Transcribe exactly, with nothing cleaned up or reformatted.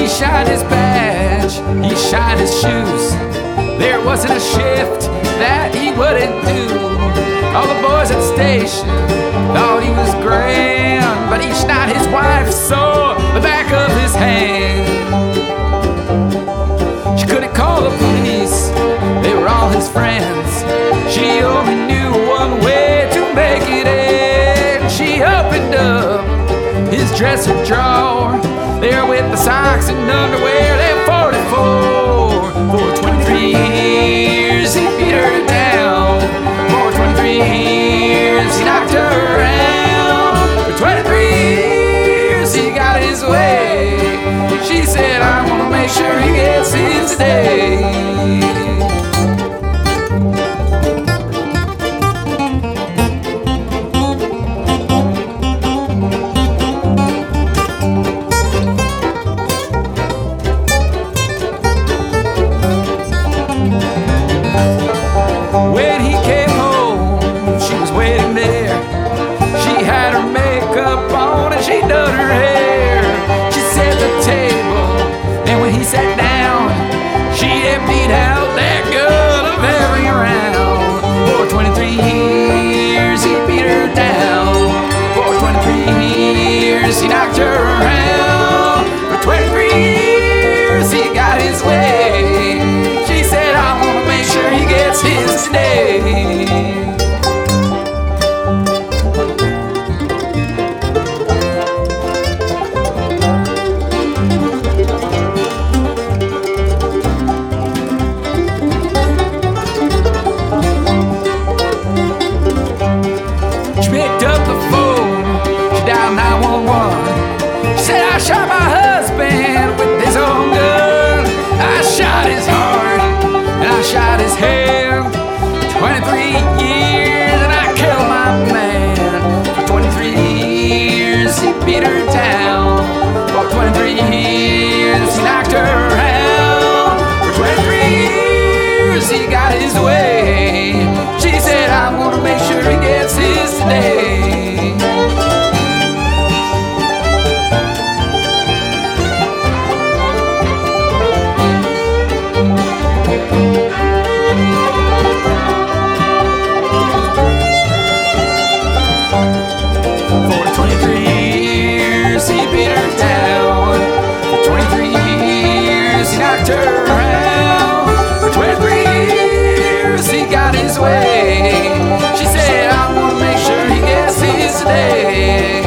shined his badge, he shined his shoes. There wasn't a shift that he wouldn't do. All the boys at the station thought he was grand, but each night his wife saw the back of his hand. She couldn't call the police, they were all his friends. She only knew one way to make it end. She opened up his dresser drawer, there with the socks and underwear. They're forty-four. For twenty-three years he beat her down. For twenty-three years he knocked her around. For twenty-three years he got his way. She said, I wanna make sure he gets his today. When he came home, she was waiting there. She had her makeup on and she done her hair. She set the table, and when he sat down, she emptied out that gun of every round. For twenty-three years he beat her down. For twenty-three years he knocked her around. For twenty-three years he got his way. She said, I wanna make sure he gets his today. She picked up the phone, she dialed nine one one. She said, I shot my husband with his own gun. I shot his heart and I shot his hand. twenty-three years and I killed my man. For twenty-three years he beat her down. For twenty-three years he knocked her around. For twenty-three years he got his way. She said, I'm gonna make sure he gets his today. For twenty-three years he beat her down. For twenty-three years he knocked her around. For twenty-three years he got his way. She said, I wanna make sure he gets his today.